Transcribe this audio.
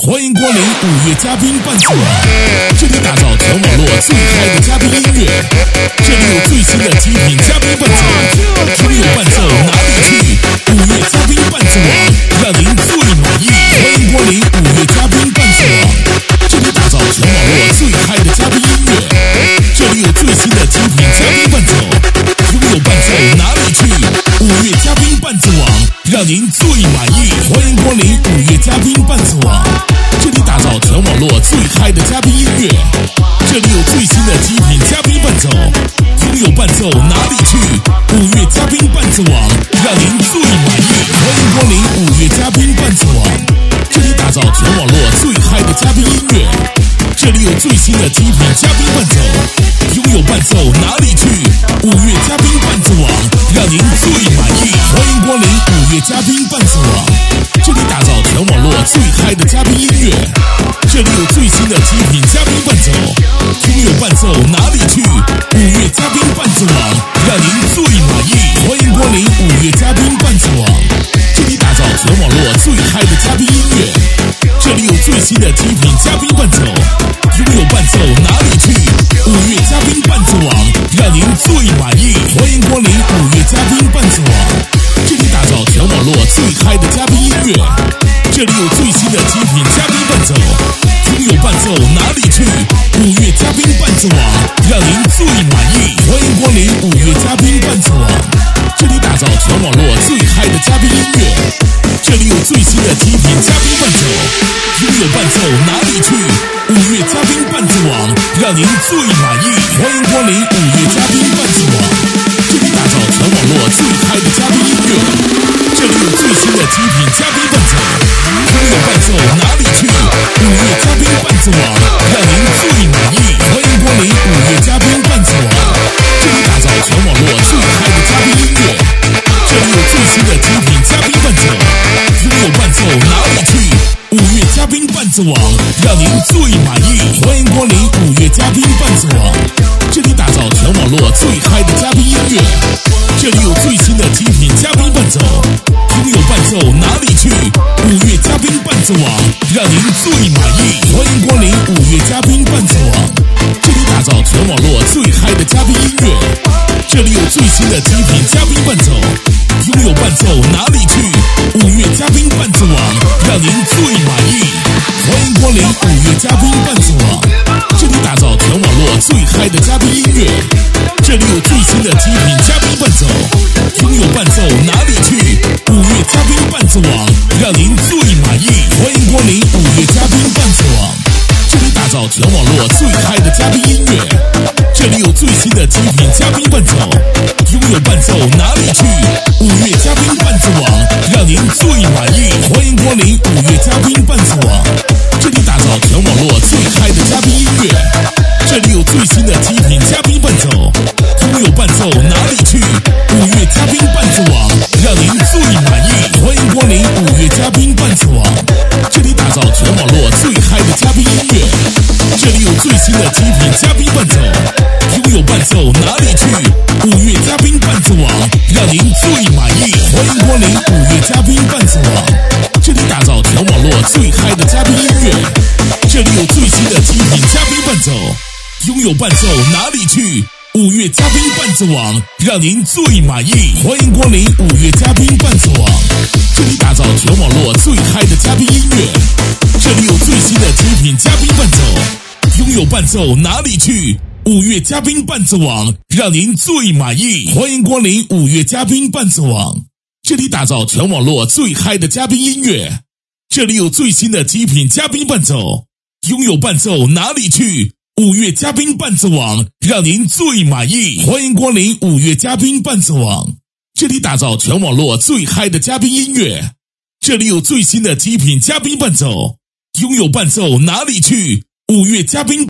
欢迎光临5月嘉宾伴奏网，这里打造全网络最嗨的嘉宾音乐，这里有最新的极品嘉宾伴奏，听有伴奏哪里去？5月嘉宾伴奏网，让您最满意。欢迎光临5月嘉宾伴奏网，这里打造全网络最嗨的嘉宾音乐，这里有最新的极品嘉宾伴奏，听有伴奏哪里去？5月嘉宾伴奏网，让您最满意。欢迎光临5月嘉宾伴奏网，这里打造全网络最嗨的嘉宾音乐，这里有最新的极品嘉宾伴奏，听有伴奏哪里去？5月嘉宾伴奏网，让您最满意。欢迎光临5月嘉宾伴奏网，这里打造全网络最嗨的嘉宾音乐，这里有最新的极品嘉宾伴奏，听有伴奏哪里去？5月嘉宾伴奏网，让您最满意。欢迎光临5月嘉宾伴奏网，这里打造全网络最嗨的嘉宾音乐，这里有最新的极品嘉宾伴奏，听有伴奏哪里去？5月嘉宾伴奏网，让您最满意。欢迎光临5月嘉宾伴奏网，这里打造全网络最嗨的嘉宾音乐，这里有最新的极品嘉宾伴奏，听有伴奏哪里去？5月嘉宾伴奏网，让您最满意。欢迎光临5月嘉宾伴奏网，这里打造全网络最嗨的嘉宾音乐，这里有最新的极品嘉宾伴奏，听有伴奏哪里去？5月嘉宾伴奏网，让您最满意。欢迎光临5月嘉宾伴奏网，这里打造全网络最嗨的嘉宾音乐，这里有最新的极品嘉宾伴奏，听有伴奏哪里去？5月嘉宾伴奏网，让您最满意。欢迎光临5月嘉宾伴奏网，这里打造全网络最嗨的嘉宾音乐，这里有最新的极品嘉宾伴奏，听有伴奏哪里去？5月嘉宾伴奏网，让您最满意。欢迎光临5月嘉宾伴奏网，这里打造全网络最嗨的嘉宾音乐，这里有最新的极品嘉宾伴奏，听有伴奏哪里去？5月嘉宾伴奏网，让您最满意。欢迎光临5月嘉宾伴奏网，这里打造全网络最嗨的嘉宾音乐，这里有最新的极品嘉宾伴奏，听有伴奏哪里去？5月嘉宾伴奏网，让您最满意。欢迎光临5月嘉宾伴奏网，这里打造全网络最嗨的嘉宾音乐，这里有最新的极品嘉宾伴奏，听有伴奏哪里去？5月嘉宾伴奏网，让您最满意。欢迎光临5月嘉宾伴奏网，这里打造全网络最嗨的嘉宾音乐，这里有最新的极品嘉宾伴奏，听有伴奏哪里去？5月嘉宾伴奏网，让您最满意。欢迎光临5月嘉宾伴奏网，这里打造全网络最嗨的嘉宾音乐，这里有最新的极品嘉宾伴奏，听有伴奏哪里去？5月嘉宾伴奏网，让您最满意。欢迎光临5月嘉宾伴奏网，这里打造全网络最嗨的嘉宾音乐，这里有最新的极品嘉宾伴奏，听有伴奏哪里去？5月嘉宾伴奏网，让您最满意。欢迎光临5月嘉宾伴奏网，这里打造全网络最嗨的嘉宾音乐，这里有最新的极品嘉宾伴奏，听有伴奏哪里去？5月嘉宾伴奏网，让您最满意。欢迎光临5月嘉宾伴奏网，这里打造全网络最嗨的嘉宾音乐，这里有最新的极品嘉宾伴奏，听有伴奏哪里去？5月嘉宾伴奏网，让您最满意。欢迎光临5月嘉宾伴奏网，这里打造全网络最嗨的嘉宾音乐，这里有最新的极品嘉宾伴奏，听有伴奏哪里去？5月嘉宾伴奏网，让您最满意。欢迎光临5月嘉宾伴奏网，这里打造全网络最嗨的嘉宾音乐，这里有最新的极品嘉宾伴奏，听有伴奏哪里去？5月嘉宾伴奏网，让您最满意。欢迎光临5月嘉宾伴奏网，这里打造全网络最嗨的嘉宾音乐，这里有最新的极品嘉宾伴奏，听有伴奏哪里去？5月嘉宾